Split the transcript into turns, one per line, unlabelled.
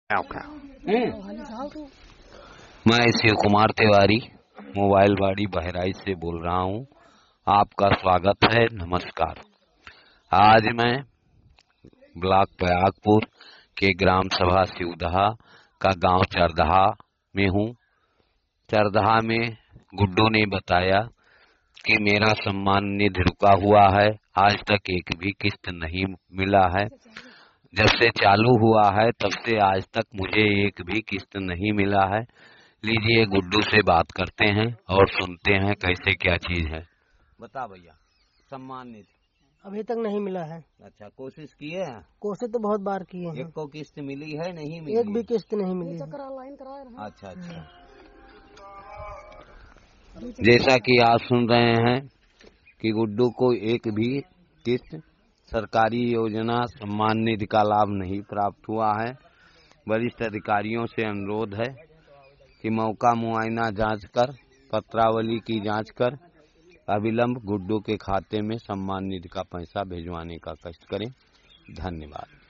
मैं शिव कुमार तिवारी मोबाइल बाड़ी बहराइच से बोल रहा हूँ। आपका स्वागत है। नमस्कार। आज मैं ब्लॉक प्रयागपुर के ग्राम सभा शिवदहा का गांव चरदहा में हूँ। चरदहा में गुड्डू ने बताया कि मेरा सम्मान निधि रुका हुआ है, आज तक एक भी किस्त नहीं मिला है। जब से चालू हुआ है तब से आज तक मुझे एक भी किस्त नहीं मिला है। लीजिए गुड्डू से बात करते हैं और सुनते हैं कैसे क्या चीज है। बता भैया, सम्मान निधि
अभी तक नहीं मिला है।
अच्छा, कोशिश किए हैं?
कोशिश तो बहुत बार किए हैं।
एक को किस्त मिली है? नहीं मिली?
एक भी किस्त नहीं मिली।
अच्छा अच्छा। जैसा कि आप सुन रहे हैं कि गुड्डू को एक भी किस्त सरकारी योजना सम्मान निधि का लाभ नहीं प्राप्त हुआ है। वरिष्ठ अधिकारियों से अनुरोध है कि मौका मुआयना जांच कर, पत्रावली की जांच कर अविलंब गुड्डू के खाते में सम्मान निधि का पैसा भिजवाने का कष्ट करें। धन्यवाद।